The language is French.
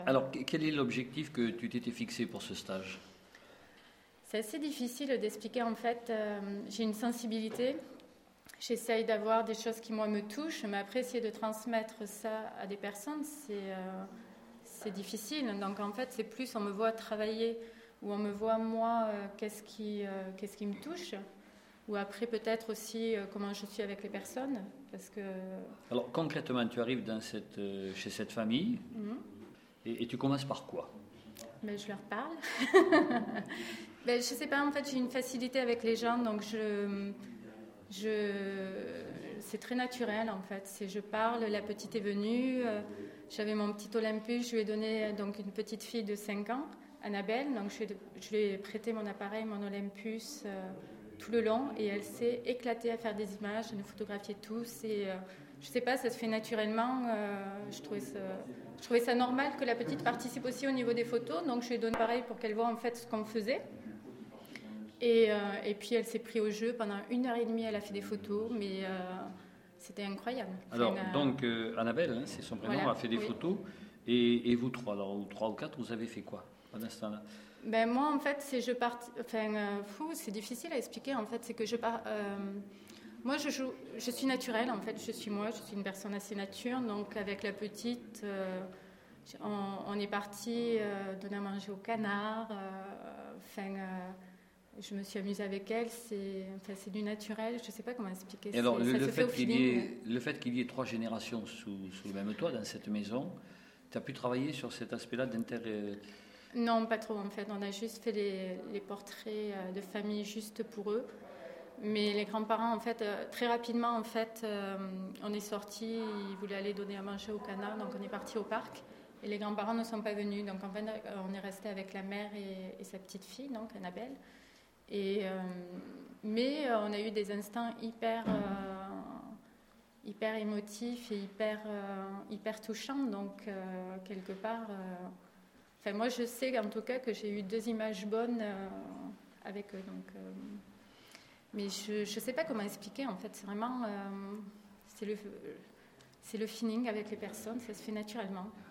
Alors, quel est l'objectif que tu t'étais fixé pour ce stage? C'est assez difficile d'expliquer en fait. J'ai une sensibilité. J'essaye d'avoir des choses qui moi me touchent, mais après essayer de transmettre ça à des personnes, c'est difficile. Donc en fait, c'est plus on me voit travailler ou on me voit moi qu'est-ce qui me touche. Ou après peut-être aussi comment je suis avec les personnes. Parce que... Alors concrètement, tu arrives chez cette famille et tu commences par quoi? Ben, je leur parle. Ben, je sais pas, en fait j'ai une facilité avec les gens, donc c'est très naturel en fait. Je parle, la petite est venue, j'avais mon petit Olympus, je lui ai donné donc une petite fille de 5 ans, Annabelle, donc je lui ai prêté mon appareil, mon Olympus tout le long et elle s'est éclatée à faire des images, à nous photographier tous et je sais pas, ça se fait naturellement, je trouvais ça normal que la petite participe aussi au niveau des photos, donc je lui ai donné pareil pour qu'elle voit en fait ce qu'on faisait. Et puis elle s'est prise au jeu pendant 1h30, elle a fait des photos, mais c'était incroyable. Alors, donc Annabelle, hein, c'est son prénom, voilà, a fait des photos. Et vous trois, alors, ou 3 ou 4, vous avez fait quoi pendant ce temps-là? Ben moi, en fait, c'est difficile à expliquer. En fait, c'est que moi, je suis naturelle. En fait, je suis une personne assez nature. Donc, avec la petite, on est parti donner à manger au canard. Je me suis amusée avec elle, c'est du naturel, je ne sais pas comment expliquer. Et alors, le fait qu'il y ait 3 générations sous le même toit dans cette maison, tu as pu travailler sur cet aspect-là Non, pas trop en fait. On a juste fait les portraits de famille juste pour eux. Mais les grands-parents, en fait, très rapidement, en fait, on est sortis, ils voulaient aller donner à manger au canard, donc on est parti au parc. Et les grands-parents ne sont pas venus, donc en fait, on est resté avec la mère et sa petite fille, donc Annabelle. Mais on a eu des instants hyper émotifs et hyper touchants. Donc, quelque part, moi, je sais en tout cas que j'ai eu 2 images bonnes avec eux. Donc, mais je ne sais pas comment expliquer. En fait, c'est vraiment c'est le feeling avec les personnes. Ça se fait naturellement.